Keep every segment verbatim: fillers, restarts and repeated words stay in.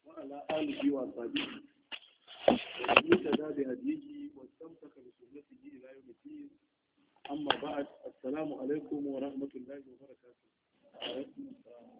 وعلى آله وصحبه ومن اهتدى بهديه واستمسك بسنته إلى يوم الدين. أما بعد، السلام عليكم ورحمة الله وبركاته. وعليكم السلام.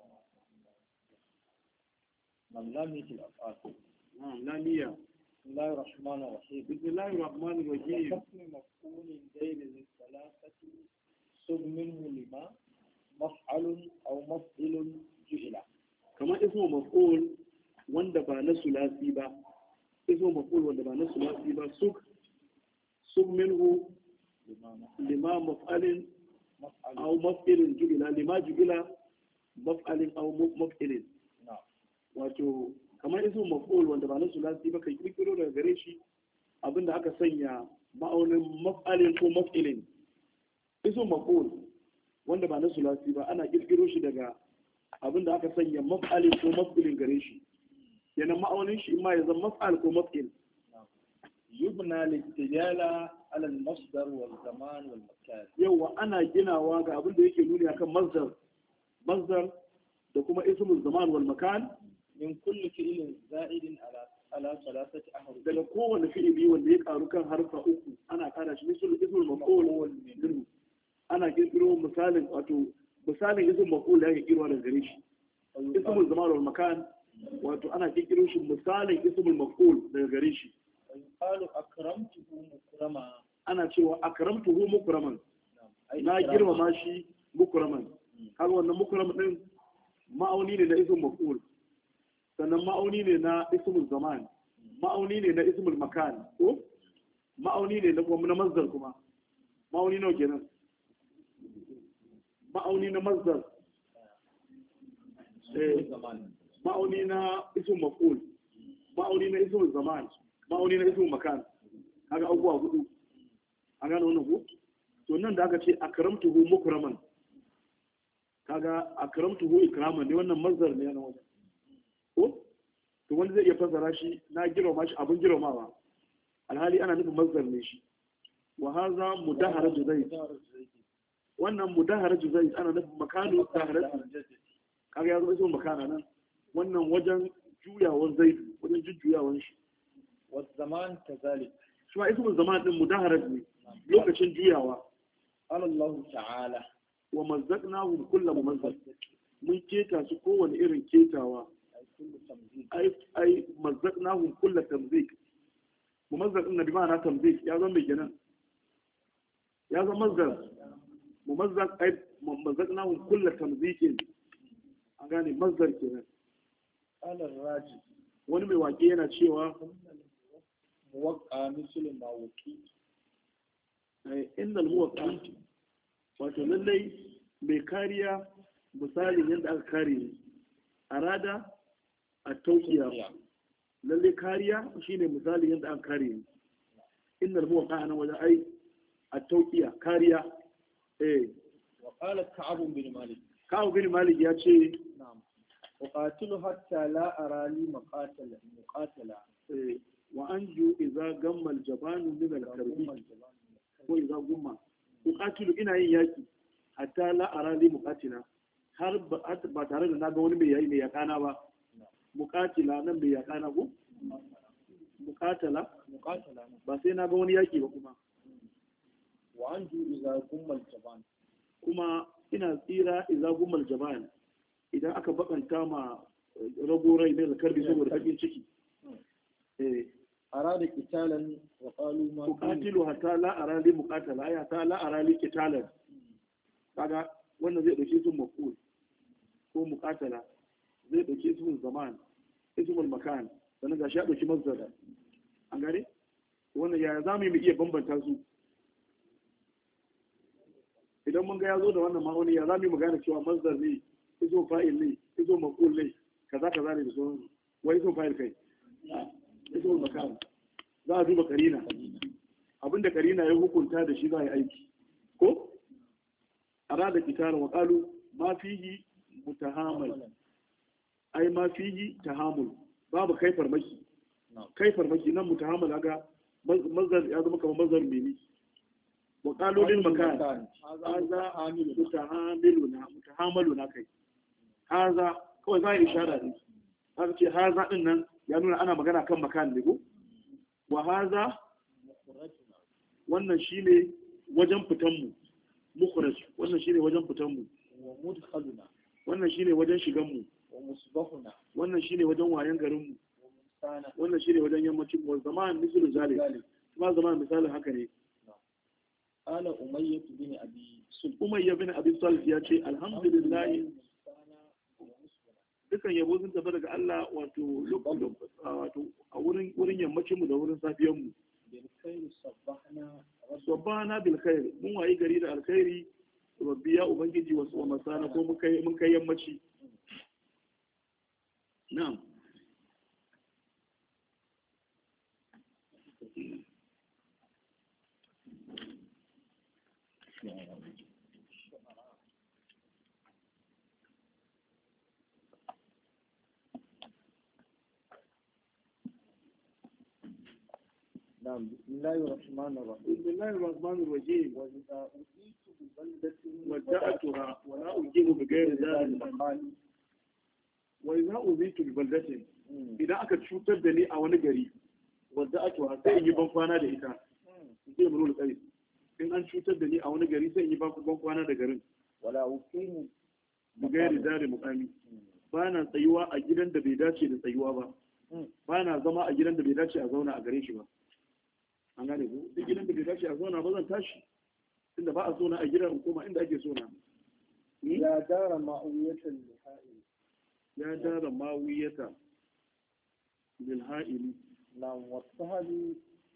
نعم، لامية الأفعال. نعم، لامية. بسم الله الرحمن الرحيم. بسم الله الرحمن الرحيم. حكم مفعول غير للثلاثة سب منه لما مفعل أو مفعل جئل. كما اسمه مفعول wanda ba na sulasi ba, ismu maf'ul wanda ba na sulasi ba, suk suk minhu lima maf'alin aw maf'ilin jubila, lima jubila maf'alin aw maf'ilin. Wato kamar ismu maf'ul wanda ba na sulasi ba kai kirkiro daga gare shi abinda aka sanya ma'aunin maf'alin ko maf'ilin. Ismu maf'ul wanda ba na sulasi ba ana kirkiro shi daga abinda aka sanya maf'alin ko maf'ilin gare shi. yana ma'aunin shi ma ya zama maf'al ko maf'il. Yubna litijala ala al-masdar wal zaman wal makan. Yawa ana ginawa ga abin da yake nuni akan masdar masdar da kuma ismul zaman wal makan min kulli fi'lin za'idin ala ala salasati ahruf. Daga kowane fi'ili wanda ya karu kan harfa uku ana kara shi ismul ismul maf'ul minhu. Ana kirkiro misalin wato misalin ismul maf'ul da yake kirwa daga gare shi. Ismul zaman wal makan wato ana kirkiro shi misalin ismul maf'ul daga gare shi. Qalu akramtuhu mukrama. Ana cewa akramtuhu mukraman. Na girmama shi mukraman. Kaga wannan mukram din ma'auni ne na ismul maf'ul. Sannan ma'auni ne na ismul zaman. Ma'auni ne na ismul makan. Ko ma'auni ne na kuma na masdar kuma. Ma'auni nawa kenan? Ma'auni na masdar. Eh ma'auni na ismul maf'ul, ma'auni na ismul zaman, ma'auni na ismul makan. Kaga abubuwa hudu. A gane wannan ku? To nan da aka ce akramtuhu mukraman. Kaga akramtuhu ikraman ne, wannan mazdar ne na wajen. Ko? To wanda zai iya fassara shi na girma shi abin girmamawa. Alhali ana nufin mazdar ne shi. Wa hadha mudaharatu zaid. Wannan mudaharatu zaid ana nufin makanu daharatu. Kaga ya zo ismul makana nan. Wannan wajen juyawan zaidu, wajen jujjuyawan shi. Wasu zaman ta zalik. Shi ma ismul zaman din mudaharar ne, lokacin juyawa. Allah ta'ala. Wa mazzaqnahu kullu mumazzaq. Mun keta su kowane irin ketawa. Ai ai mazzaqnahu kullu tamzik. Mumazzaq din bi ma'ana tamzik, ya zama mai kenan. Ya zama mazzaq. Mumazzaq ai mazzaqnahu kullu tamzikin. An gane mazzar kenan. Alar raji wani mai wake yana cewa muwaqqa mislul mawqi innal muwaqqa wato lallai mai kariya misalin yadda aka kare ni arada a tauqiya lallai kariya shine misalin yadda aka kare ni innal muwaqqa nan wajen ai a tauqiya kariya eh wa qala ka'ab bin malik ka'ab bin malik ya ce na'am وقاتل حتى لا أرى لي مقاتل مقاتلا وأنجو إذا قم الجبان من الكرب وإذا قم وقاتل إنا ياكي حتى لا أرى لي مقاتلا har ba tare da na ga wani mai yayi mai yakana ba muqatila nan mai yakana ko muqatala muqatala ba sai na ga wani yaki ba kuma wa anju idza gummal jaban kuma ina tsira idza gummal jaban idan aka bakanta ma rago rai ne da karbi saboda bakin ciki eh arada qitalan wa qalu ma qatilu hatta la arali muqatala ya ta la arali qitalan kaga wannan zai dauke su maf'ul ko muqatala zai dauke su zaman ismul makan sannan ga shi ya dauki mazdar an gare wannan ya zamu yi mu iya bambanta su idan mun ga yazo da wannan ma'auni ya zamu yi mu gane cewa mazdar ne izo fa'il ne izo maqul ne kaza kaza ne da sauran wai izo fa'il kai izo makan za a duba karina abinda karina ya hukunta da shi za a yi aiki ko arada kitara wa qalu ma fihi mutahamal ai ma fihi tahamul babu kai farmaki kai farmaki nan mutahamal aga mazhar ya zama kamar mazhar mene wa qalu lil makan hadha mutahamiluna mutahamaluna kai haza kawai za a ishara ne haka ce haza din nan ya nuna ana magana kan makan ne ko wa haza wannan shine wajen fitan mu mukhraj wannan shine wajen fitan mu wa mudkhaluna wannan shine wajen shigan mu wa musbahuna wannan shine wajen wayan garin mu wannan shine wajen yammacin mu zaman misal zalik kuma zaman misalin haka ne ala umayyah bin abi sulh umayyah bin abi sulh ya ce alhamdulillah dukan yabo sun tafi daga Allah wato wato a wurin wurin yammacin mu da wurin safiyan mu bil khair sabbahna sabbahna bil khair mun wayi gari da alkhairi rabbi ya ubangiji wasu masana ko mun kai mun kai yammaci na'am نعم بسم الله الرحمن الرحيم بسم الله الرحمن الرحيم وإذا أتيت ببلدة ودعتها ولا أجيب بغير ذلك المقال وإذا أتيت ببلدة إذا أكد شوتر دني أو نجري ودعتها سيجي بنفانا لإتا زي مرو القيس إن أن شوتر دني أو نجري سيجي بنفانا لغرين ولا أقيم بغير ذلك مقامي bana tsayuwa a gidan da bai dace da tsayuwa ba bana zama a gidan da bai dace a zauna a gare shi ba an gane ko duk gidan da bai dace a zauna ba zan tashi tunda ba a zauna a gidan kuma inda ake zauna ya dara ma'awiyatan lihai ya dara mawiyata lil ha'ili نعم والصهد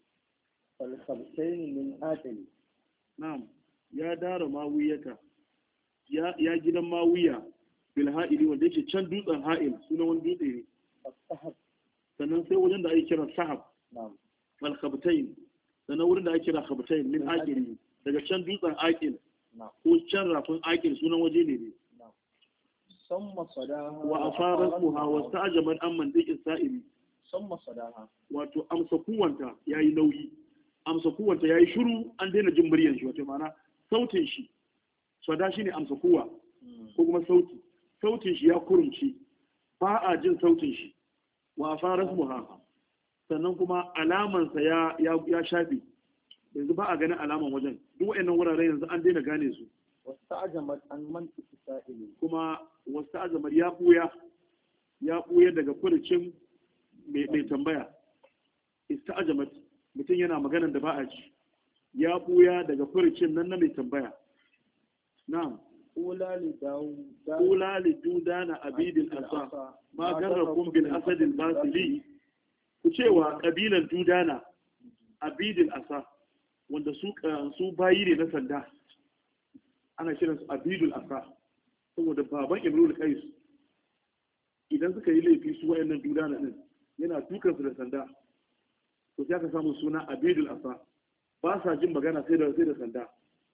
فالخمسين من آتل na'am ya dara mawiyata ya ya gidan mawiya bil ha'ili wanda yake can dutsen ha'il sunan wani dutse ne الصهد sannan sai wajen da ake kira sahab نعم wal khabtain sannan wurin da ake kira khabtain min aqil daga can dutsen aqil نعم ko can rafin aqil sunan waje ne ne نعم ثم صداها wa afaratuha wa sta'jabat amman dikin sa'ili ثم صداها wato amsa kuwanta yayi nauyi amsa kuwanta yayi shiru an daina jin muryar shi wato mana sautin shi sada shine amsa kuwa ko kuma sauti sautin shi ya kurumci ba a jin sautin shi wa afaratuha sannan kuma alamansa ya ya shafe yanzu ba a ganin alaman wajen duk wayannan wuraren yanzu an daina gane su واستعجمت عن منطق السائل kuma wasu azamar ya buya ya buya daga furucin mai tambaya ista'ajamat mutum yana maganar da ba a ji ya buya daga furucin nan na mai tambaya na'am أولى لداود kula li dudana abidil asa ma garrakum bil asadil basili ku cewa kabilan dudana abidil asa wanda su su bayi ne na sanda ana kiransu abidul asa saboda baban imrul qais idan suka yi laifi su wayannan dudana din yana dukansu da sanda to sai aka samu suna abidul asa ba sa jin magana sai da sai da sanda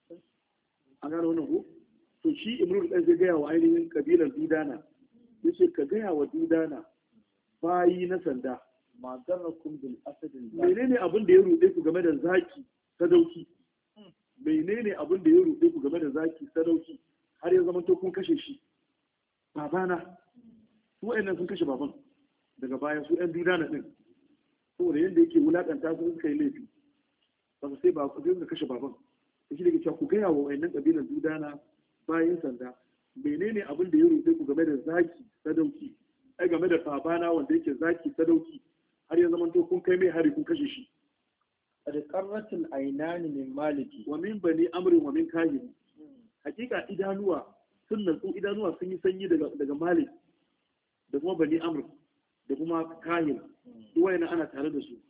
an gano wannan ko to shi imrul qais zai gaya wa ainihin kabilar dudana yace ka gaya wa dudana bayi na sanda ما غركم بالأسد الباسل menene abin da ya rude ku game da zaki sadauki menene abin da ya rude ku game da zaki sadauki har ya zama to kun kashe shi babana su wayannan sun kashe baban daga baya su ɗan dudana din saboda yadda yake wulakanta su suka yi laifi ba su sai ba ku sai suka kashe baban to shi da ke cewa ku gaya wa wayannan kabilan dudana bayan sanda menene abin da ya rude ku game da zaki sadauki ai game da babana wanda yake zaki sadauki har ya zama to kun kai mai hari kun kashe shi قد قرت العينان من مالكي wa min bani amrin wa min kahin hakika idanuwa sun natsu idanuwa sun yi sanyi daga daga malik da kuma bani amr da kuma kahin duk wayannan ana tare da su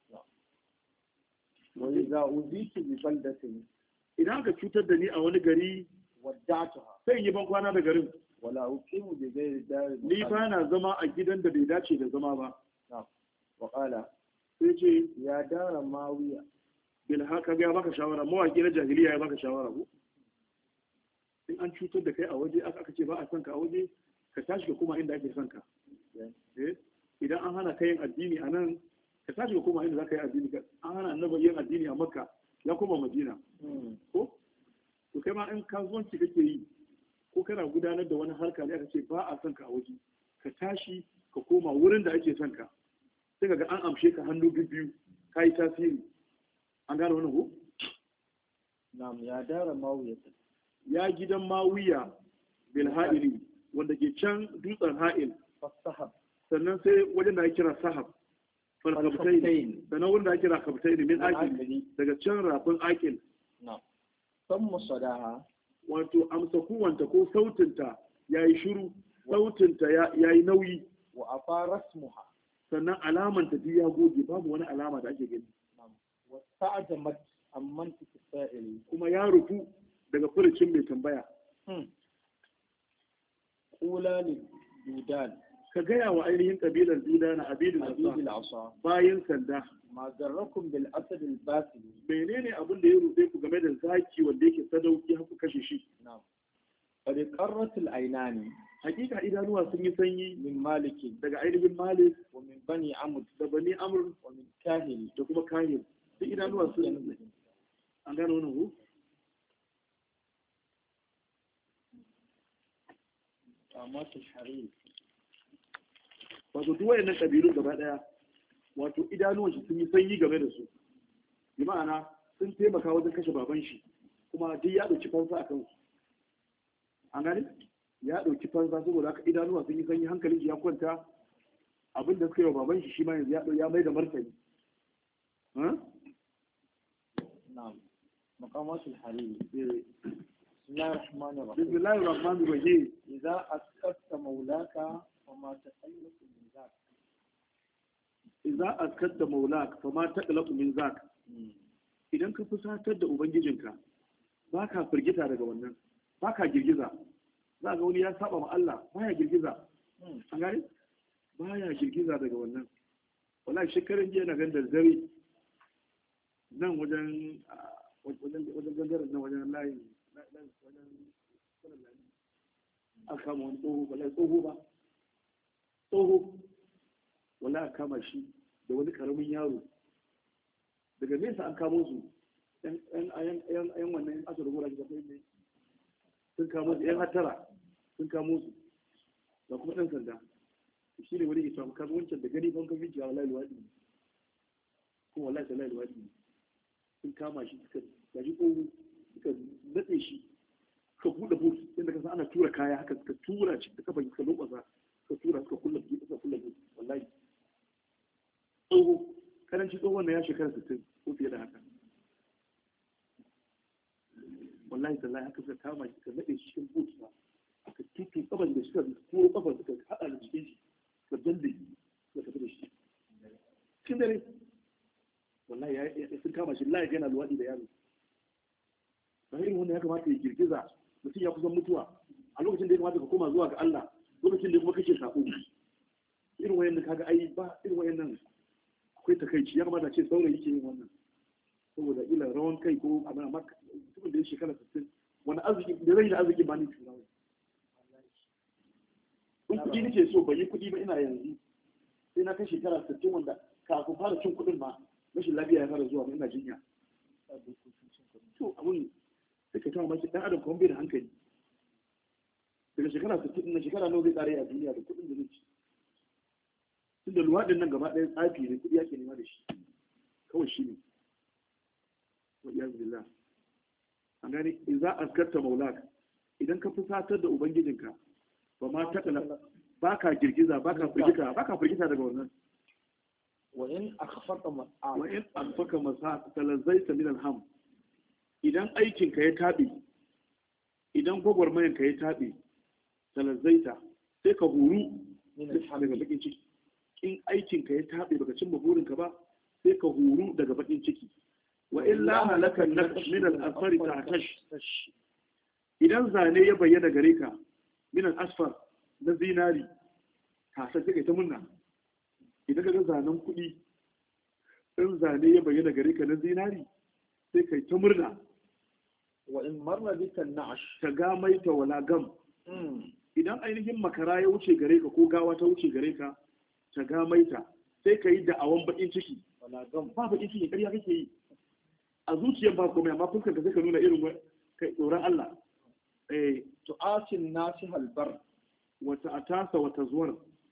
وإذا أوذيت ببلدة idan aka cutar da ni a wani gari ودعتها sai in yi ban kwana da garin ولا أقيم بغير دار ni ba na zama a gidan da bai dace da zama ba نعم وقال sai ce يا دار ماوية bil haka ga ya baka shawara mawaki na jahiliya ya baka shawara ko in an cutar da kai a waje aka aka ce ba a son ka a waje ka tashi ka koma inda ake son ka eh idan an hana kai yin addini a nan ka tashi ka koma inda za ka yi addini ka an hana annabi yin addini a makka ya koma madina ko to kai ma in kasuwanci kake yi ko kana gudanar da wani harka ne aka ce ba a son ka a waje ka tashi ka koma wurin da ake son ka sai ka ga an amshe ka hannu biyu ka yi tasiri. An gane wannan ko? Na'am, ya dara mawiya. Ya gidan mawiya bil ha'ili wanda ke can dutsen ha'il. Fasahab. Sannan sai wajen da ake kira sahab. Falkabtai. Sannan wurin da ake kira kabtai min akil daga can rafin akil. Na'am. Sammu sadaha. Wato amsa kuwanta ko sautinta yayi shiru, sautinta yayi nauyi. Wa afa rasmuha. Sannan alaman ta ya goge babu wani alama da ake gani. Wa ta'jamat amman tisa'ili. Kuma ya rufu daga furucin mai tambaya. Qula li dudan. Ka gaya wa ainihin kabilar duda na abidul asa bayan sanda. Ma zarrakum bil asad al batil. Menene abin da ya rufe ku game da zaki wanda yake sadauki haku kashe shi? Na'am. Qad qarrat al aynani. Hakika idanuwa sun yi sanyi min maliki daga ainihin malik wa min bani amr da bani amr wa min kahil da kuma kahil. Duk idanuwa sun yi an gane wannan ku? Amma ta shari'a. Wato duk wayannan kabilu gaba daya wato idanuwan shi sun yi sanyi game da su. Bi ma'ana sun taimaka wajen kashe baban shi kuma duk ya dauki fansa akan su. An gane? Ya dauki fansa saboda haka idanuwa sun yi sanyi hankalin shi ya kwanta abin da suka yi wa baban shi shi ma yanzu ya ya mai da martani. Ha? Na'am. Maqamatul hariri. بسم الله الرحمن الرحيم بسم الله الرحمن الرحيم إذا أسكت مولاك فما تقلق من ذاك إذا أسكت مولاك فما تقلق من ذاك idan ka fusatar da ubangijinka ba ka firgita daga wannan ba ka girgiza za ga wani ya saba ma Allah baya girgiza an gane baya girgiza daga wannan wallahi shekarun jiya na gandar zare nan wajen wajen wajen gangaren nan wajen layin an kama wani tsoho wallahi tsoho ba tsoho wallahi aka kama shi da wani karamin yaro daga nesa an kamo su yan wannan asar gora da kai ne sun kamo su yan hatara sun kamo su da kuma ɗan sanda shi ne wani ke samu kama wancan da gani ban kafin jiya wallahi luwaɗi ne kuma wallahi wallahi luwaɗi ne sun kama shi suka gaji tsoho suka natse shi suka buɗe but inda ka san ana tura kaya haka suka tura shi da kafa suka lokasa suka tura suka kulla but suka kulla but wallahi tsoho karanci tsohon na ya shekara sittin ko fiye da haka wallahi tallahi haka suka kama shi suka natse shi cikin but ba aka tutu kafan da suka turo kafan suka haɗa da jikin shi suka dande suka tafi da shi cikin dare wallahi ya sun kama shi layi yana luwaɗi da yaro ba irin wanda ya kamata ya girgiza mutum ya kusan mutuwa a lokacin da ya kamata ka koma zuwa ga Allah lokacin da kuma kake sako irin wayannan kaga ai ba irin wayannan akwai takaici ya kamata ce saurayi ke yin wannan saboda ila rawan kai ko abin amma mutumin da ya shekara sittin wani arziki da zai da arziki ba ni tura in kuɗi nake so ban yi kuɗi ba ina yanzu sai na kai shekara sittin wanda kafin fara cin kuɗin ma rashin lafiya ya fara zuwa ina jinya to abun sai ka tawa mashi dan adam kuma bai da hankali daga shekara sittin na shekara nawa zai tsare a duniya da kuɗin da zai ci tunda luwaɗin nan gaba ɗaya tsafi ne kuɗi ake nema da shi kawai shi ne wa iyazu billah an gane in za a askatta maulak idan ka fusatar da ubangijinka ba ma taƙala ba ka girgiza ba ka firgita ba ka firgita daga wannan wa in akhfaka mas'a wa in akhfaka mas'a talazzaita min alham idan aikinka ya taɓe idan gwagwarmayanka ya taɓe talazzaita sai ka huru daga bakin ciki in aikinka ya taɓe baka cimma burinka ba sai ka huru daga bakin ciki wa illa halaka naqsh min al-asfar ta'tash idan zane ya bayyana gare ka min al-asfar na zinari ka sai kai ta munna idan ka ga zanen kuɗi in zane ya bayyana gare ka na zinari sai kai ta murna wa in marra bika an-na'sh ta ga maita wala gam idan ainihin makara ya wuce gare ka ko gawa ta wuce gare ka ta ga maita sai ka yi da'awan bakin ciki wala gam ba bakin ciki ƙarya kake yi a zuciyar ba komai amma fuskar ka sai ka nuna irin kai tsoron Allah eh tu'atin nasi halbar wata atasa wata zuwar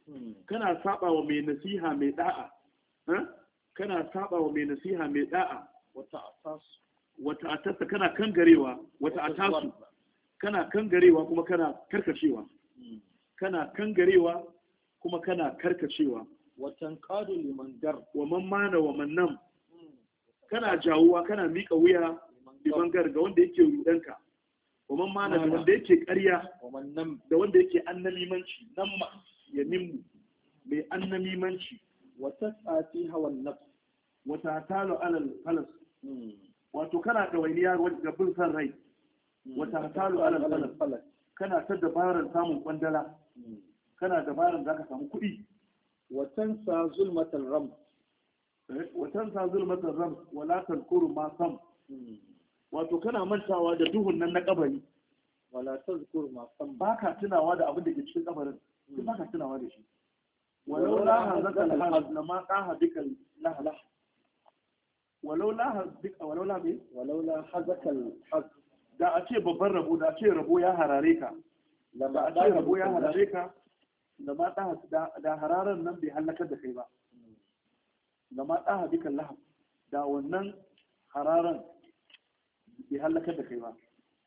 kana saba wa mai nasiha mai da'a kana saba wa mai nasiha mai da'a wata atasu wata atasa kana kangarewa wata atasu kana kangarewa kuma kana karkacewa kana kangarewa kuma kana karkacewa watan qadu liman dar wa man mana wa man nam kana jawuwa kana mika wuya liman gar ga wanda yake rudanka wa man mana da wanda yake ƙarya wa man nam da wanda yake annamimanci nan ma ya nimmu mai annamimanci wa tasati hawan nafs wa tatalu alal falas wato kana da wainiya ga bin san rai wa tatalu alal falas kana ta dabarar samun kwandala kana dabarar zaka samu kuɗi wa tansa zulmatal ram wa tansa zulmatal ram wa la tadhkuru ma sam wato kana mantawa da duhun nan na kabari wala tadhkuru ma sam baka tunawa da abin da ke cikin kabarin duk baka tunawa da shi walau la hazaka al-haz lama qaha bika lahlah walau la hazaka walau la bi walau la hazaka al-haz da a ce babban rabo da a ce rabo ya harare ka da a ce rabo ya harare ka da ma da hararan nan bai halakar da kai ba da ma ɗaha bikan lahab da wannan hararan bai halakar da kai ba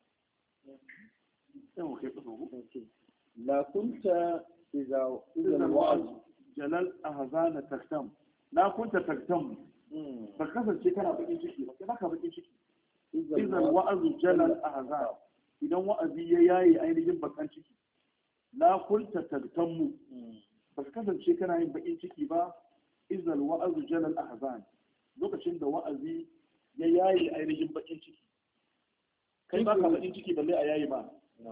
la kunta idza idza wa'az jalal ahzana taktam la kunta taktam ba kasance kana bakin ciki ba kai baka bakin ciki idan wa'azu jalal ahzan idan wa'azi ya yayi ainihin bakan ciki la kunta taktammu ba kasance kana yin bakin ciki ba idan wa'azu jalal ahzan lokacin da wa'azi ya yayi ainihin bakin ciki kai baka bakin ciki balle a yayi ba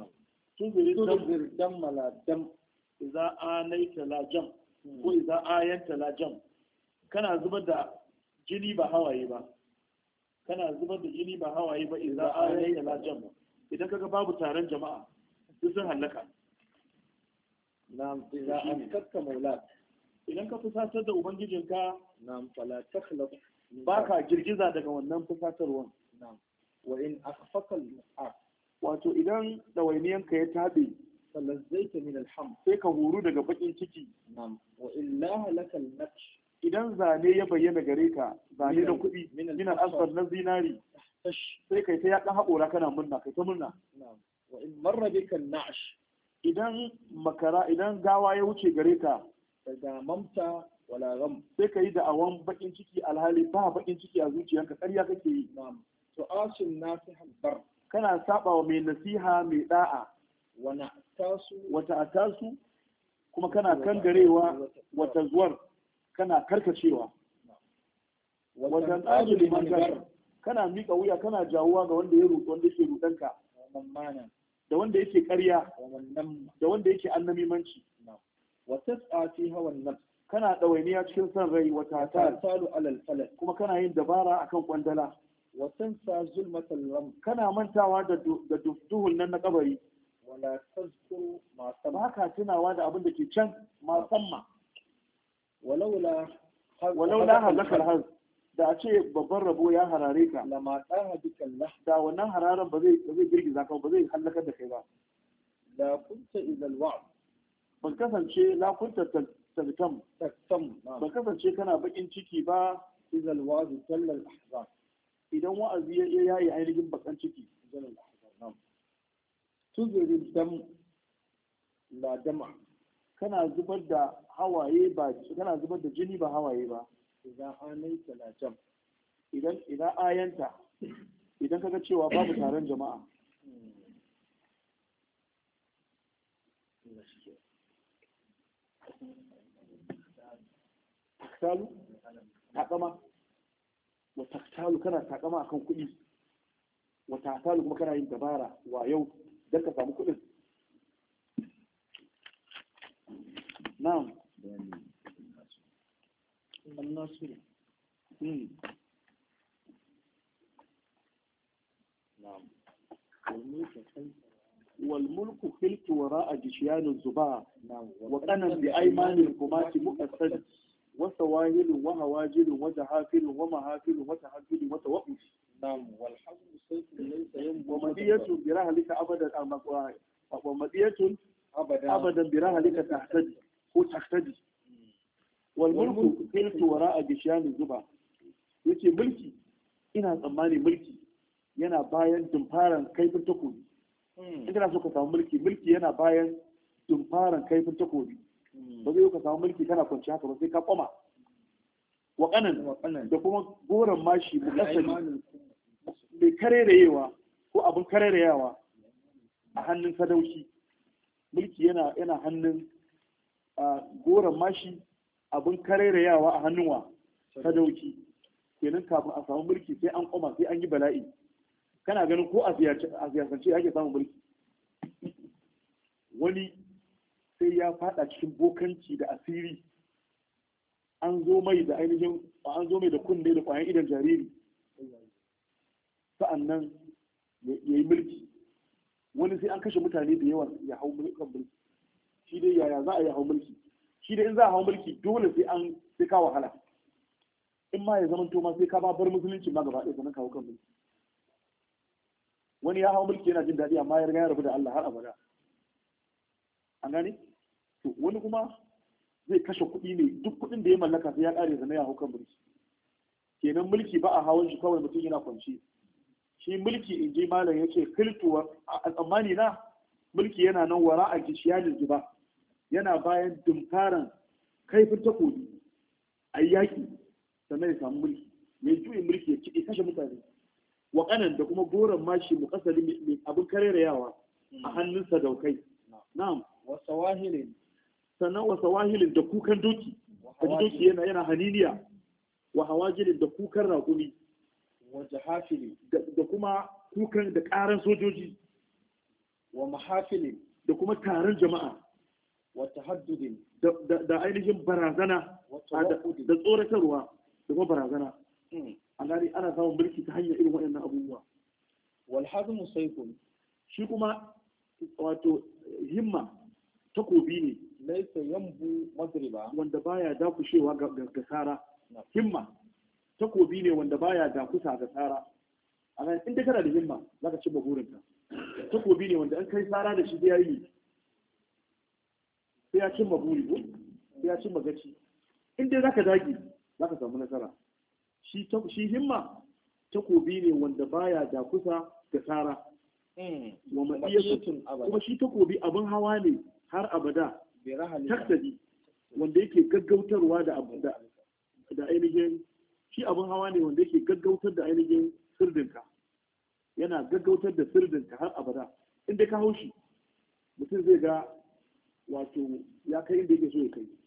tunzir dam mala dam idza anaita la jam ko idza ayanta la jam kana zubar da jini ba hawaye ba kana zubar da jini ba hawaye ba idza ayanta la jam idan kaga babu taron jama'a duk sun halaka nam idza ankaka maula idan ka fusatar da ubangijinka nam fala takhlaq baka girgiza daga wannan fusatarwan nam wa in akhfaka al wato idan ɗawainiyanka ya taɓe falazzaita min alham sai ka huru daga bakin ciki nam wa illa laka al-naksh idan zane ya bayyana gare ka zane na kuɗi min al-asfar na zinari sai kai ta yaɗa haƙora kana murna kai ta murna nam wa in marra bika an-na'sh idan makara idan gawa ya wuce gare ka daga mamta wala gham sai ka yi da'awan bakin ciki alhali ba bakin ciki a zuciyanka ƙarya kake yi nam to asin nasihan bar kana saba wa mai nasiha mai da'a wana tasu wata atasu kuma kana kangarewa wata zuwar kana karkacewa wajen ƙaju liman gar kana miƙa wuya kana jawuwa ga wanda ya ruɗu wanda yake ruɗanka da wanda yake ƙarya da wanda yake annamimanci wata tsafi hawan nan kana ɗawainiya cikin son rai wata talu alal falal kuma kana yin dabara akan kwandala watansa zulmatal ram kana mantawa da da duhun nan na kabari wala tazkuru ma sama baka tunawa da abin da ke can ma samma walaula walaula halakal haz da a ce babban rabo ya harare ka lama daha bikallah da wannan hararan ba zai ba zai girgiza ka ba zai halakar da kai ba la kunta idal wa'd ba kasance la kunta tagtam taktam ba kasance kana bakin ciki ba idal wa'd jalla al ahzan idan wa'azi ya yayi ainihin bakan ciki tuzirin dam la dama kana zubar da hawaye ba kana zubar da jini ba hawaye ba idan anaita la jam idan idan ayanta idan kaga cewa babu taron jama'a taktalu takama wa taktalu kana takama akan kuɗi wa taktalu kuma kana yin dabara wa yau don ka samu kuɗin na'am annasu hmm na'am والملك خلت وراء جشيان الزباع نعم وقنا بأيمان القمات مؤسد وسواهل وهواجل وجهافل ومهافل وتهجل وتوقف نعم والحزن سيف ليس ينبغي ومدية برهلك أبدا ومدية أبدا أبدا برهلك تحتج ko taktadi. Wal mulku qiltu wara'a bishyani zuba. Yace mulki ina tsammani mulki yana bayan dumfaran kaifin takobi. In kana so ka samu mulki, mulki yana bayan dumfaran kaifin takobi. Ba zai ka samu mulki kana kwanci haka ba sai ka koma. Wa kanan da kuma goron mashi mukassari mai karerayewa ko abin karerayawa a hannun sadauki. Mulki yana yana hannun goron mashi abin karerayawa a hannun wa sadauki. Kenan kafin a samu mulki sai an koma sai an yi bala'i. Kana ganin ko a siyasance ake samun mulki. Wani sai ya fada cikin bokanci da asiri, an zo mai da ainihin an zo mai da kunne da kwayan idan jariri, sa'annan ya yi mulki. Wani sai an kashe mutane da yawa ya hau mulki. Shi dai yaya za a yi hau mulki? Shi dai in za a hau mulki dole sai an sai ka wahala. In ma ya zama to ma sai ka ba bar musulunci ma gaba ɗaya sannan kawo kan mulki. Wani ya hau mulki yana jin daɗi amma ya riga ya rabu da Allah har abada. An gane? To wani kuma zai kashe kuɗi ne, duk kuɗin da ya mallaka sai ya ƙare zama ya hau kan mulki. Kenan mulki ba a hawan shi kawai mutum yana kwanci. Shi mulki in ji malam ya ce filtuwa a tsammani na mulki yana nan wara a gishiyanin zuba, yana bayan dumfaran kaifin takobi a yaƙi sannan ya samu mulki. Mai juyin mulki ya kiɗi kashe mutane. Wa kanan da kuma goron mashi muƙasali mai abin karerayawa a hannun sadaukai. Na'am. Wasa wahilin. Sannan wasa wahilin da kukan doki. Kaji doki yana yana haniniya. Wa hawajilin da kukan raƙumi. Wa jahafili. Da kuma kukan da ƙaran sojoji. Wa mahafili. Da kuma taron jama'a. Wa tahaddudin. Da ainihin barazana. Da tsoratarwa da kuma barazana. A gani ana samun mulki ta hanyar irin waɗannan abubuwa. Wal hazmu sayfun. Shi kuma wato himma takobi ne. Laisa yambu magriba. Wanda baya dakushewa ga gasara. Himma takobi ne wanda baya dakusa ga tsara. A gani inda kana da himma za ka cimma burinka. Takobi ne wanda an kai tsara da shi zai yi sai ya cimma buri ko sai ya cimma gaci. In dai za ka dage za ka samu nasara. Shi himma takobi ne wanda baya da kusa ga tsara. Wa matsiyatun kuma shi takobi abin hawa ne har abada. Taktadi wanda yake gaggautarwa da da ainihin shi abin hawa ne wanda yake gaggautar da ainihin sirdinka. Yana gaggautar da sirdinka har abada. Inda ka hau shi mutum zai ga wato ya kai inda yake so ya kai.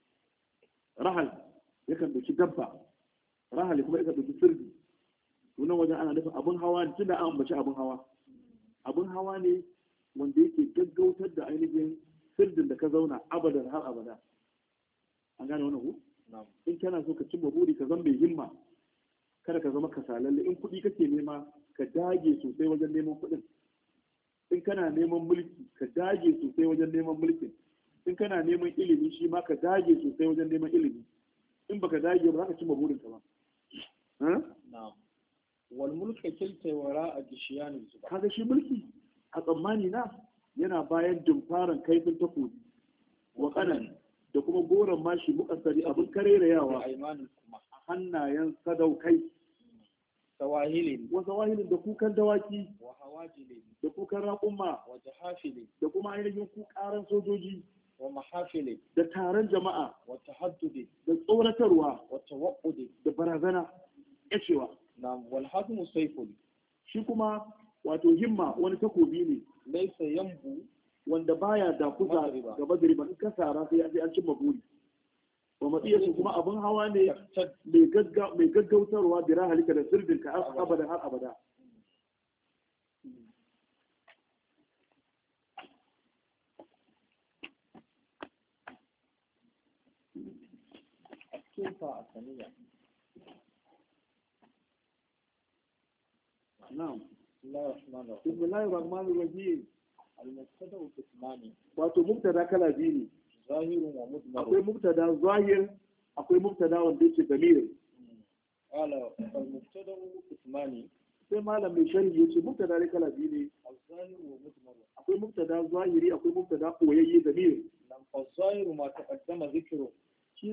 Rahal yakan dauki dabba. Rahali kuma ika ɗauki sirri. Wannan wajen ana nufin abin hawa ne, tunda an ambaci abin hawa. Abin hawa ne wanda yake gaggautar da ainihin sirdin da ka zauna abadan har abada. An gane wannan ku? In kana so ka cimma buri ka zama mai himma, kada ka zama kasalalle. In kuɗi kake nema ka dage sosai wajen neman kuɗin. In kana neman mulki ka dage sosai wajen neman mulkin. In kana neman ilimi shi ma ka dage sosai wajen neman ilimi. In baka dage ba za ka cimma burinka ba. Na'am. Wal mulka kilta wara a gishiyanin zuba. Kaga shi mulki a tsammani na yana bayan dumfaran kaifin takobi. Wa kanan da kuma goron mashi muƙassari abin karerayawa a hannayen sadaukai. Sawahilin. Wa sawahilin da kukan dawaki. Wa hawajilin. Da kukan raƙumma. Wa jahafilin. Da kuma ainihin kukaran sojoji. Wa mahafilin. Da taron jama'a. Wa tahaddudin. Da tsoratarwa. Wa tawaqqudin. Da barazana. Yacewa. Na'am. Wal hazmu sayfun. Shi kuma wato himma wani takobi ne. Laisa yambu wanda baya da kusa ga badri ba in ka sara sai an cimma buri. Wa matsiyarsu kuma abin hawa ne mai gaggautarwa bira halika da sirdinka har abada har abada. Na'am. بسم الله الرحمن الرحيم. المبتدا والقسمان. wato mubtada kala biyu ne. Zahirun wa mudmar. Akwai mubtada zahir, akwai mubtada wanda yake damir. Ala al-mubtada qismani. Sai malam mai sharhi yace mubtada ne kala biyu ne. Al-zahir wa mudmar. Akwai mubtada zahiri, akwai mubtada koyayye damir. Lam fa-zahiru ma taqaddama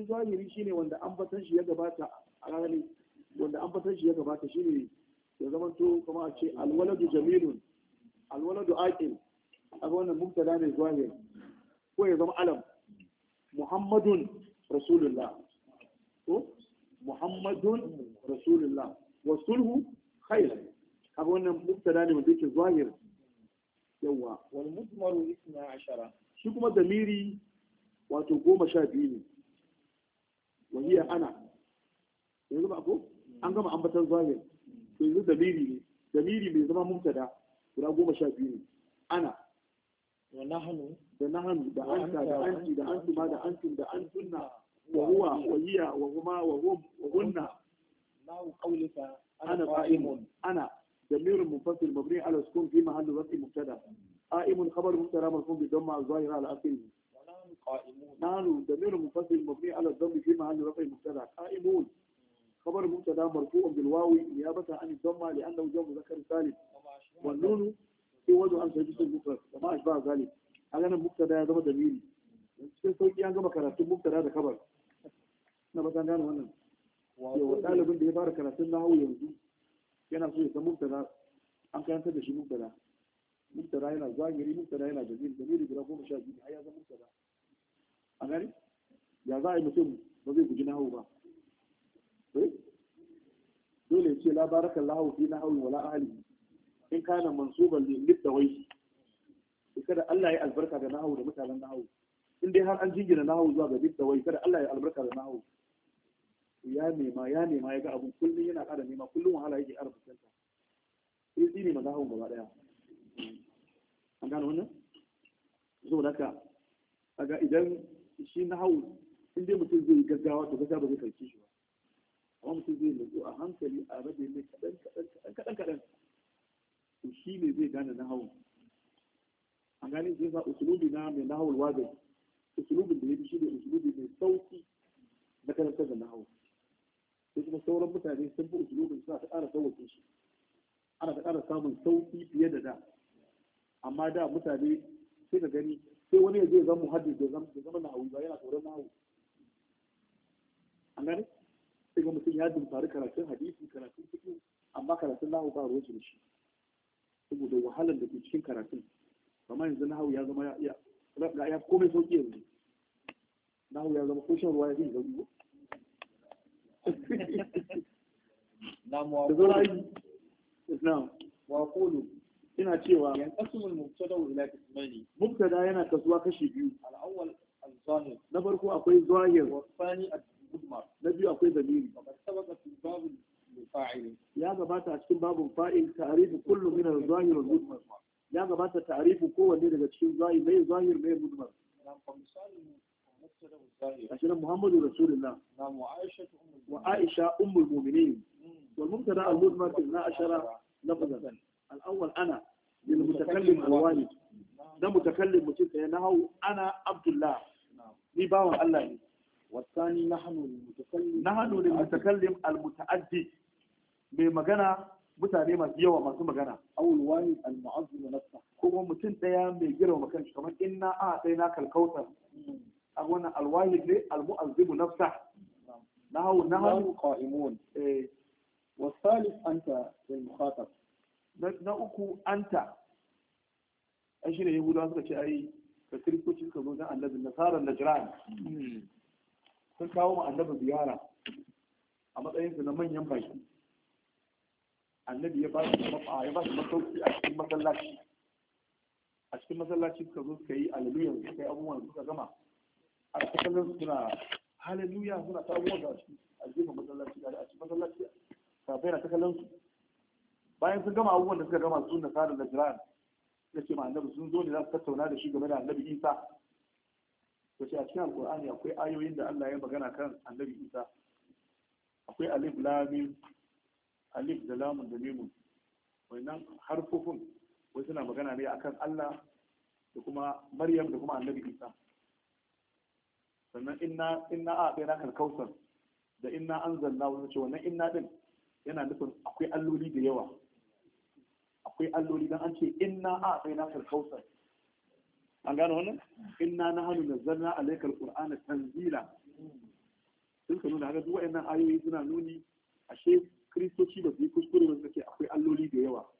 zahiri shine wanda ambatan shi ya gabata a ranar wanda ambatan shi ya gabata shine ya zama to kuma a ce alwaladu jamilun alwaladu aqil a wannan mubtada ne zahiri ko ya zama alam muhammadun rasulullah ko muhammadun rasulullah wa sulhu khair a wannan mubtada ne wanda yake zahiri yawa wal mudmaru isna ashara shi kuma damiri wato goma sha biyu ne wahiya ana yanzu ba ko an gama ambatan zahir to yanzu damiri ne damiri mai zama mubtada guda goma sha biyu ne ana wa nahnu da nahnu da anta da anti da antuma da antum da antunna wa huwa wa hiya wa huma wa hum wa hunna nahu qawlika ana qa'imun ana damir munfasil mabni ala sukun fi mahalli rafi mubtada qa'imun khabar mubtada marfu bi damma zahira ala akhirih قائمون نحن ضمير منفصل مبني على الضم في محل رفع مبتدا قائمون خبر مبتدا مرفوع بالواو نيابة عن الضمة لأنه جمع ذكر سالم والنون في وضع عن سجد المفرد وما أشبه ذلك أنا مبتدا هذا ضميري sai sauki an gama karatun mubtada da kabar na ba gane wannan yau ɗalibin da ya fara karatun nahawu yanzu yana so ya san mubtada an karantar da shi mubtada mubtada yana zahiri mubtada yana jamil jamil guda goma sha biyu har ya zama mubtada a gani ya za a yi mutum ba zai guji nahawu ba dole ce labarakan lahu fi nahawu wala ahli in kana mansuban li lidawai kada Allah ya albarka da nahawu da mutanen nahawu in dai har an jingina nahawu zuwa ga lidawai kada Allah ya albarka da nahawu ya nema ya nema ya ga abun kullum yana ƙara nema kullum wahala yake ƙara fuskanta sai tsini ma nahawu gaba daya an gano wannan saboda haka kaga idan shi na hau in dai mutum zai gaggawa to gaggawa ba zai karki shi ba amma mutum zai nutsu a hankali a rabe mai kaɗan kaɗan kaɗan kaɗan kaɗan to shi ne zai gane na hau an gane zai sa usulubi na mai nahawul wazai usulubin da ya fi shi ne usulubi mai sauki na karantar da nahau sai kuma sauran mutane sun fi usulubin suna ta ƙara sauwaƙe shi ana ta ƙara samun sauki fiye da da amma da mutane sai ka gani sai wani ya je zan muhaddis da zama na hawi ba yana tsoron nahawu an gane sai ga mutum ya dumfari karatun hadisi karatun fiqh amma karatun nahawu ba ruwan da shi saboda wahalar da ke cikin karatun amma yanzu nahawu ya zama ya ya komai sauki yanzu nahawu ya zama ko shan ruwa ya fi sauki na mu na wa qulu ina cewa yanqasimu al-mubtada ila qismaini mubtada yana kasuwa kashi biyu al-awwal al-zahir na farko akwai zahir wa thani al-mudmar na biyu akwai zamiri faqad sabaqa fi bab al-fa'il ya gabata a cikin babun fa'il ta'rifu kullu min al-zahir wal mudmar ya gabata ta'rifu kowanne daga cikin zahir mai zahir mai mudmar na misali mubtada al-zahir ashira muhammadu rasulullah na mu aisha wa aisha ummul mu'minin wal mubtada al-mudmar na ashara lafzan الأول أنا للمتكلم الوالد ده متكلم متكلم نحو أنا عبد الله دي باون الله والثاني نحن للمتكلم نحن للمتكلم المتعدي بمجانا mutane masu yawa masu magana awul wahid al mu'azzim nafsa kuma mutum daya mai girma kanshi kamar inna a sai na kalkautar a wannan al wahid ne al mu'azzim nafsa nahu nahu qa'imun eh wa thalith anta lil mukhatab na uku anta ai shi ne yahudawa suka ce ai ka kiristoci suka zo don annabi nasarar najran sun kawo ma annabi ziyara a matsayinsu na manyan baki annabi ya ba su mafa ya ba su masauki a cikin masallaci a cikin masallaci suka zo suka yi haleluya suka yi abubuwan suka gama a cikin suna haleluya suna ta abubuwan da a cikin masallaci a cikin masallaci kafin na ta kallon su bayan sun gama abubuwan da suka gama su nasarar najran suka ce ma annabi sun zo ne za su tattauna da shi game da annabi isa to ce a cikin alkur'ani akwai ayoyin da Allah ya magana kan annabi isa akwai alif lam mim alif da lamun da mimun wannan harfofin wai suna magana ne akan Allah da kuma maryam da kuma annabi isa sannan inna inna a bayna kal kausar da inna anzalna wannan ce wannan inna din yana nufin akwai alloli da yawa akwai alloli dan an ce inna a bayna kal kausar an gano wannan inna nahnu nazzalna alaykal qur'ana tanzila sun ka nuna haka duk waɗannan ayoyi suna nuni ashe kristoci ba su yi kuskure ba suka ce akwai alloli da yawa.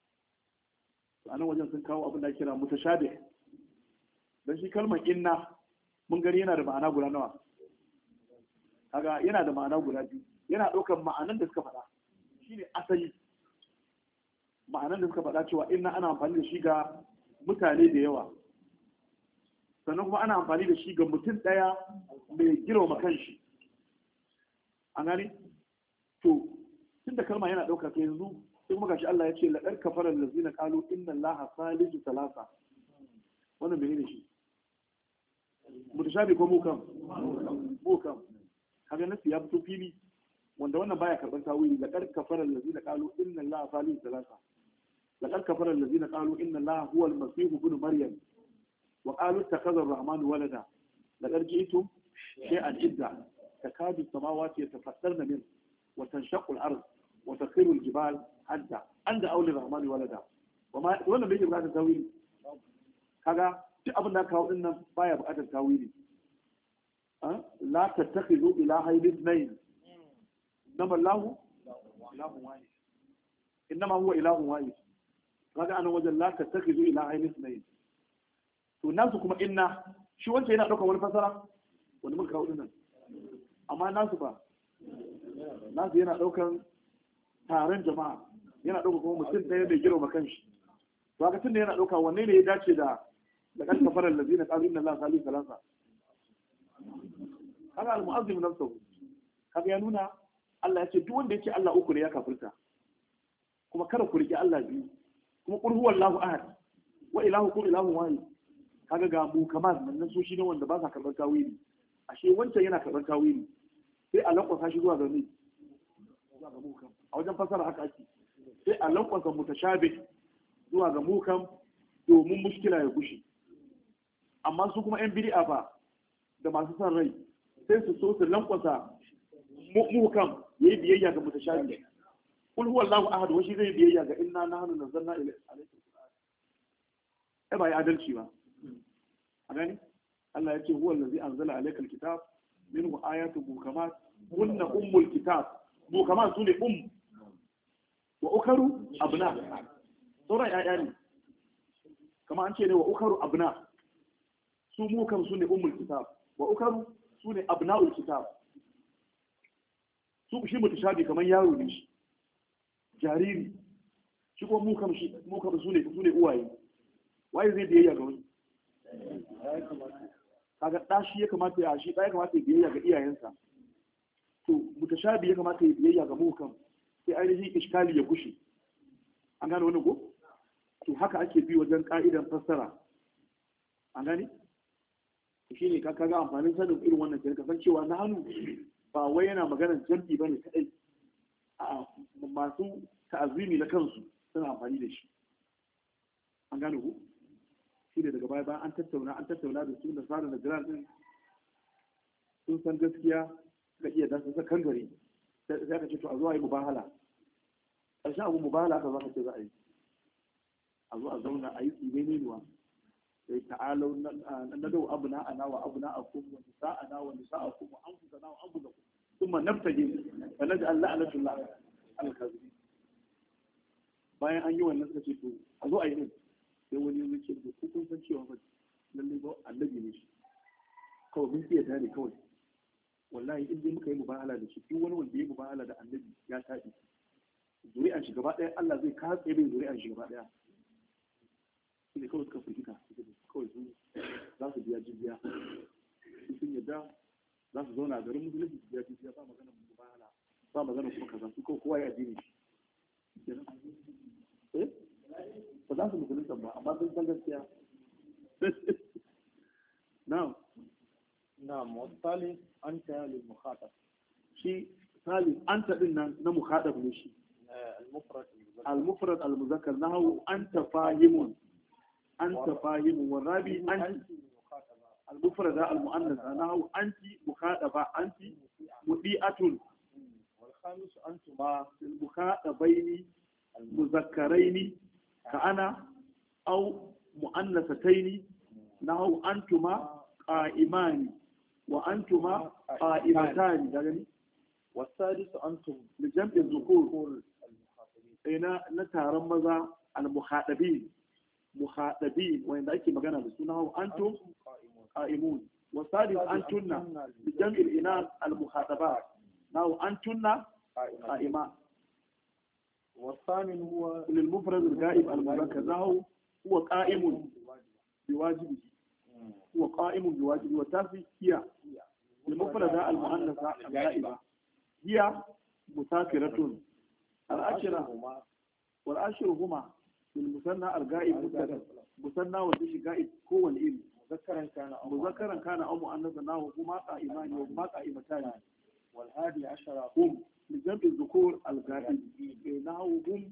A nan wajen sun kawo abin da kira mutashabih. Dan shi kalmar inna mun gani yana da ma'ana guda nawa? Kaga yana da ma'ana guda biyu. Yana ɗaukar ma'anan da suka faɗa. Shine asali. Ma'anan da suka faɗa cewa inna ana amfani da shi ga mutane da yawa. Sannan kuma ana amfani da shi ga mutum ɗaya mai girma kanshi. An gani? To, tunda kalma yana ɗaukar ta yanzu sai kuma gashi Allah ya ce laqad kafara allazina qalu inna allaha salisu salasa. Wannan menene shi? Mutashabi ko mukam? Mukam. Kaga nasi ya fito fili wanda wannan baya karban tawili. Laqad kafara allazina qalu inna allaha salisu salasa. Laqad kafara allazina qalu inna allaha huwa al-masih ibn maryam wa qalu ittakhadha ar-rahmanu walada. Laqad ji'tum shay'an idda takadu as-samawati yatafattarna minhu wa tanshaqqu al-ard wa takhiru al-jibal hadda anda auli rahmani walada. Wama wannan bai buƙatar tawili. Kaga duk abin da kawo din nan baya buƙatar tawili. La tattakhidhu ilahayn ithnayn. Innama Allahu ilahun wahid. Innama huwa ilahun wahid. Kaga anan wajen la tattakhidhu ilahayn ithnayn. To nasu kuma inna shi wanda yana daukar wani fasara wanda muka kawo din nan. Amma nasu ba. Nasu yana daukar taron jama'a. Yana daukar kuma mutum ɗaya mai girma kanshi. To haka tunda yana dauka wanne ne ya dace da لقد كفر الذين قالوا ان الله ثالث ثلاثه. kaga al-mu'azzim nafsuhu kaga ya nuna Allah ya ce duk wanda yake Allah uku ne ya kafirta, kuma kada ku rike Allah biyu, kuma qul huwallahu ahad wa ilahukum ilahun wahid. kaga ga mu kamar nan su shi ne wanda ba sa karban tawili, ashe wancan yana karban tawili sai a lankwasa shi zuwa ga ni zuwa ga mukam. A wajen fasara haka ake sai a lankwasa mutashabih zuwa ga mukam domin mushkila ya gushe. Amma su kuma yan bid'a ba da masu son rai sai su so su lankwasa muhkam yayi biyayya ga mutashabi. Kul huwallahu ahad wa shi zai biyayya ga inna nahnu nazzalna ilayka alquran. Eh bai adalci ba. A gani Allah ya ce huwa allazi anzala alayka alkitab minhu ayatun muhkamat kunna ummul kitab. Muhkamat sune um wa ukaru abna. Sauran ya'ya ne. Kama an ce ne wa ukaru abna. Su mukam su ne ummul kitab wa ukaru su ne abna'ul kitab. Su shi mutashabi kamar yaro ne shi jariri, shi kuma mukam shi mukam su ne su ne uwaye. Waye zai biyayya ga wani? Kaga da shi ya kamata ya shi da ya kamata ya biyayya ga iyayensa. To mutashabi ya kamata ya biyayya ga mukam sai ainihin iskali ya gushe. An gane wannan ko? To haka ake bi wajen ka'idan fassara. An gane? Shi ne ka kaga amfanin sanin irin wannan ke kasan cewa na hannu ba wai yana maganar jam'i ba ne kaɗai, a masu ta'azimi na kansu suna amfani da shi. An gane ku? Shi ne daga baya bayan an tattauna an tattauna da su da tsara da jiran ɗin sun san gaskiya ga iya dasa sa kan gari sai aka ce to a zo a yi mubahala. Ƙarshen abu mubahala aka za ka ce za a yi. A zo a zauna a yi tsine ne nuwa. تعالوا ندعو أبناءنا وأبناءكم ونساءنا ونساءكم وأنفسنا وأنفسكم ثم نبتهل فنجعل لعنة الله على الكاذبين. bayan an yi wannan suka ce to a zo a yi nan sai wani yanzu ce da kun san cewa ba lallai ba annabi ne shi kawai mun fiye tare kawai wallahi in dai muka yi mubahala da shi duk wani wanda ya yi mubahala da annabi ya tafi zuri'an shi gaba ɗaya Allah zai katse mai zuri'an shi gaba ɗaya. Ne kawai suka firgita kawai su za su biya jizya sun yadda za su zauna a garin musulunci su biya jizya ba magana mu bahala ba magana kuma kaza su kawai kowa ya addini shi eh ba za su musulunta ba amma sun san gaskiya. na'am na'am wasali anta lil mukhatab. shi salis anta din nan na mukhatab ne shi al-mufrad al-mufrad al-muzakkar nahu anta fahimun أنت فاهم والرابي أنت المفردة المؤنثة نحو أنت مخاطبة أنت مطيعة. والخامس أنتما المخاطبين المذكرين كأنا أو مؤنثتين نحو أنتما قائمان wa antuma qa'imatan da gani والسادس أنتم لجمع الذكور ina na taron maza al-muhadabin muhadabin wanda ake magana da suna hau antum qa'imun wa sadis antunna bi jam'il inas al-muhadabat nahu antunna qa'ima wa thamin huwa lil mufrad al-ghaib al-muzakkar nahu huwa qa'imun biwajibi huwa qa'imun biwajibi wa tafi hiya lil mufrad al-muannatha al-ghaiba hiya mutakiratun العشرة والعشر هما المثنى الغائب مثنى والدش غائب هو الإل مذكرا كان أو مذكرا كان أو مؤنثا نحو هما قائمان وهما قائمتان والهادي عشر هم لجمع الذكور الغائب نحو هم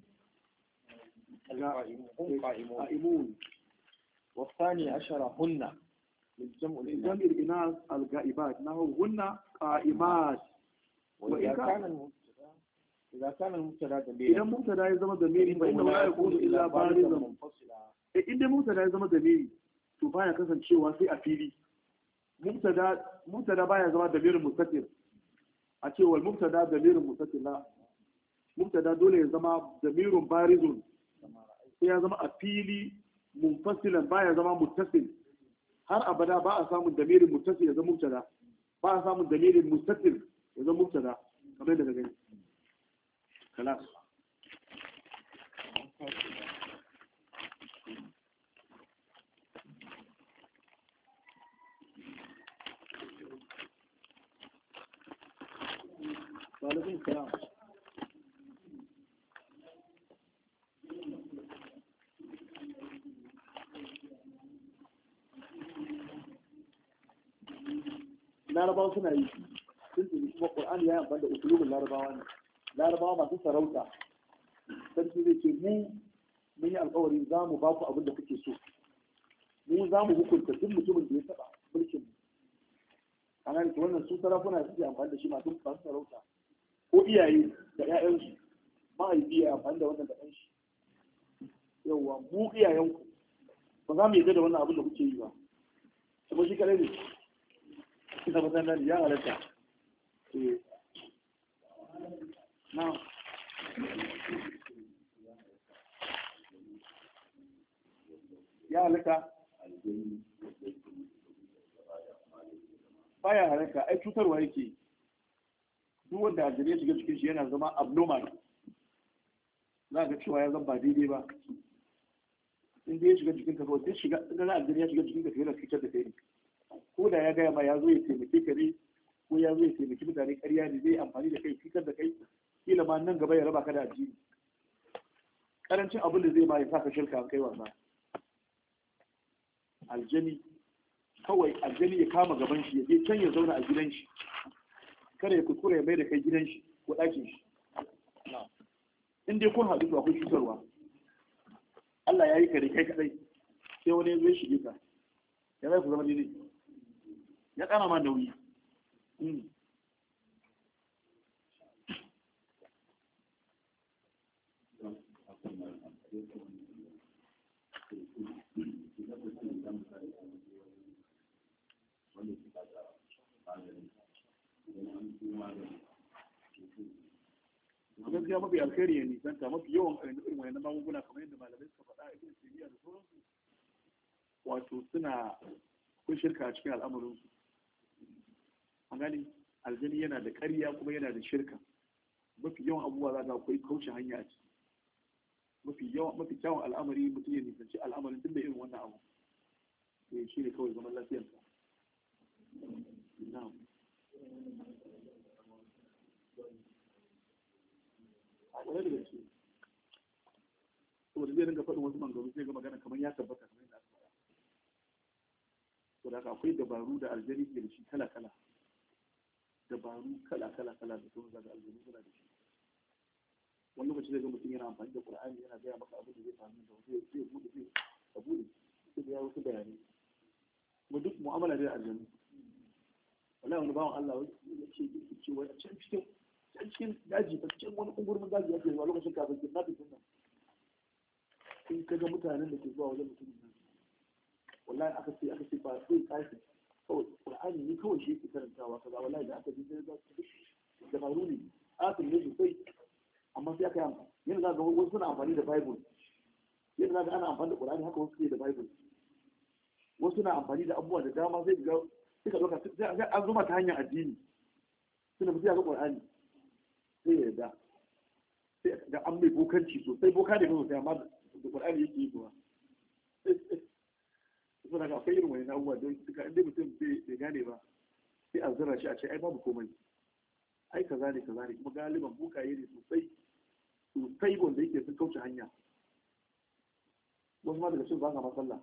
قائمون والثاني عشر هن للجمع لجمع الإناث الغائبات نحو هن قائمات وإن كان إذا كان المبتدا ضميرا إذا مبتدا يزم ضميري فإنه لا يكون إلا بارزا منفصلا إذا مبتدا يزم ضميري to baya kasancewa sai a fili mubtada mubtada baya zama damirin mustatir a ce wal mubtada damirin mustatir la mubtada dole ya zama damirun barizun sai ya zama a fili munfasilan baya zama muttasil har abada ba a samun damirin muttasil ya zama mubtada ba a samun damirin mustatir ya zama mubtada kamar yadda ka gani خلاص وعليكم السلام larabawa suna yi sun tuni kuma ƙur'ani ya yi amfani da usulubin larabawa ne larabawa masu sarauta sarki zai ce mu mun yi alkawari za mu ba ku abin da kuke so mu za mu hukunta duk mutumin da ya taɓa mulkin mu a nan wannan su sarakuna suke amfani da shi masu masu sarauta ko iyaye da ƴaƴansu mahaifi ya amfani da wannan da ɗan shi yawwa mu iyayenku ba za mu yarda da wannan abin da kuke yi ba kuma shi kadai ne ina ba san ya halatta eh na ya halatta baya halatta ai cutarwa yake duk wanda aljani ya shiga cikin shi yana zama abnormal za ga cewa ya zama ba daidai ba in dai ya shiga cikin ka kawai sai shiga in aljani ya shiga cikin ka yana cutar da kai ko da ya gaya ma ya zo ya taimake ka ne ko ya zo ya taimaki mutane ƙarya ne zai amfani da kai cutar da kai kila ma nan gaba ya raba ka da addini karancin abin da zai ma ya saka shirka kai wasa aljani kawai aljani ya kama gaban shi ya je can ya zauna a gidan shi kada ya kuskura ya mai da kai gidan shi ko ɗakin shi in dai kun haɗu to akwai cutarwa Allah ya yi ka da kai kadai sai wani ya zo ya shige ka ya zai ku zama daidai ya ƙara ma nauyi gaskiya mafi alkhairi ya nisanta mafi yawan irin wayannan magunguna kamar yadda malamai suka faɗa ibn taymiya da sauransu wato suna kun shirka a cikin al'amuransu an gani aljani yana da ƙarya kuma yana da shirka mafi yawan abubuwa za ga akwai kauce hanya a ciki mafi yawan mafi kyawun al'amari mutum ya nisanci al'amarin tun da irin wannan abu to shi ne kawai zaman lafiyarsa na'am wani da gaske saboda zai ringa faɗin wasu mangaru zai ga magana kamar ya tabbata kamar yadda aka faɗa saboda haka akwai dabaru da aljani ke da shi kala kala dabaru kala kala kala da sauran zaga aljani suna da shi wani lokaci zai ga mutum yana amfani da qur'ani yana gaya maka abin da zai faru da zai zai bude zai ka bude sai ya wasu bayanai kuma duk mu'amala da aljani wallahi wani bawan Allah ya ce ce wai a can cikin can cikin daji ta cikin wani kungurmin daji yake zuwa lokacin kafin kidnapping din nan in ka ga mutanen da ke zuwa wajen mutumin nan wallahi aka ce aka ce ba zai kashi kawai qur'ani ne kawai shi yake karantawa kaza wallahi da aka ji sai da dabaru ne asin ne sosai amma sai aka yi amfani yanzu za ga wasu suna amfani da bible yanzu za ga ana amfani da qur'ani haka wasu ke da bible wasu suna amfani da abubuwa da dama sai ga suka ɗauka sai an zuma ta hanyar addini suna mutu ya ga qur'ani sai ya yarda sai ga an mai bokanci sosai boka ne sosai amma da qur'ani yake yi kuma suna ga akwai irin wani abubuwa don duka inda mutum bai gane ba sai a zira shi a ce ai babu komai ai kaza ne kaza ne kuma galiban bukaye ne sosai sosai wanda yake sun kauce hanya wasu ma daga cin ba sa masalla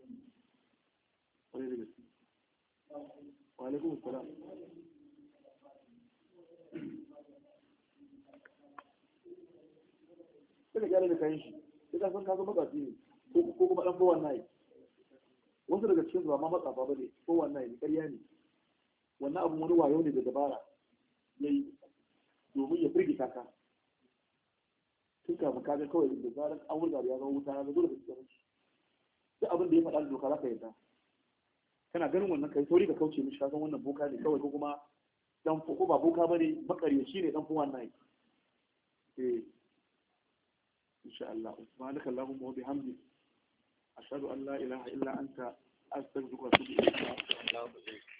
wani daga cin wa alaikum salam sai ka gyara da kayan shi sai ka san ka zama matsafi ne ko kuma dan bawan nayi wasu daga cikin ba ma matsafa ba ne bawan nayi ne ƙarya ne wannan abun wani wayo ne da dabara ya yi domin ya firgita ka tun kafin ka ga kawai da zarar an wurga da ya zama wuta ya zo daga cikin shi duk abin da ya faɗa da doka za ka yarda kana ganin wannan kai sauri ka kauce mishi ka san wannan boka ne kawai ko kuma dan ko ba boka bane makaryaci ne dan fuwan nayi eh insha Allah subhanaka allahumma wa bihamdik ashhadu an la ilaha illa anta astaghfiruka wa atubu ilayk